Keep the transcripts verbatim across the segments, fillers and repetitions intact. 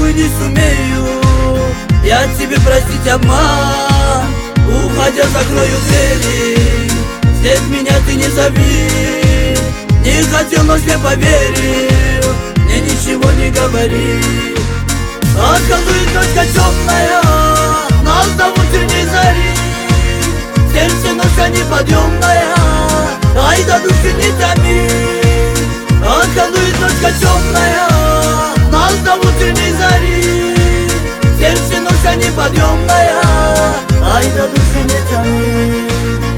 увы, не сумею я тебе простить обман. Уходя, закрою двери, здесь меня ты не зови. Не хотел, но все поверил, мне ничего не говори. Отколдует ночка темная, нас до утренней зари. Сердце ноша неподъемная, ай до души не томи. Отколдует ночка темная, нас до утренней зари. Сердце ноша неподъемная, ай до души не томи.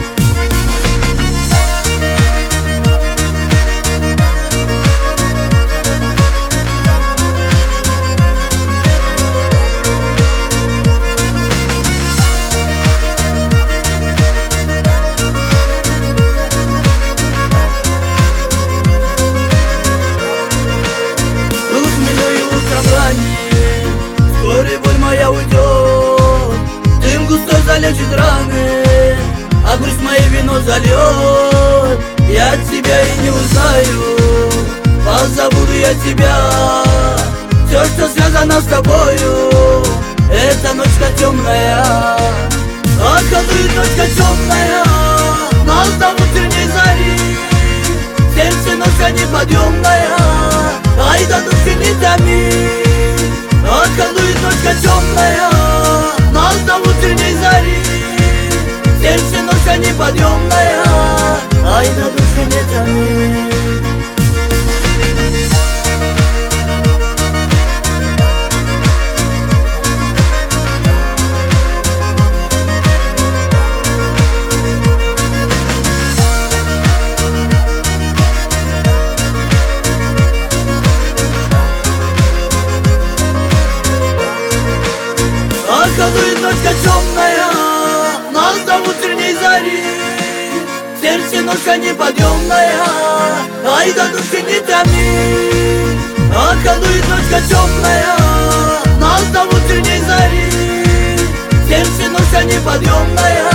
Вскоре боль моя уйдет, дым густой залечит раны, а грусть мою вино зальет. Я тебя и не узнаю, позабуду я тебя. Все, что связано с тобою, это ночка темная. Отколдует ночка темная, нас до утренней зари. Сердце ноша неподъемная, ай до души не томи. Отколдует ночка темная, нас до утренней зари. Сердце ноша неподъемная, ай до души не томи. Отколдует ночка темная, нас до утренней зари. Сердце ноша неподъемная, ай до души не томи. Отколдует ночка темная, нас до утренней зари. Сердце ноша неподъемная,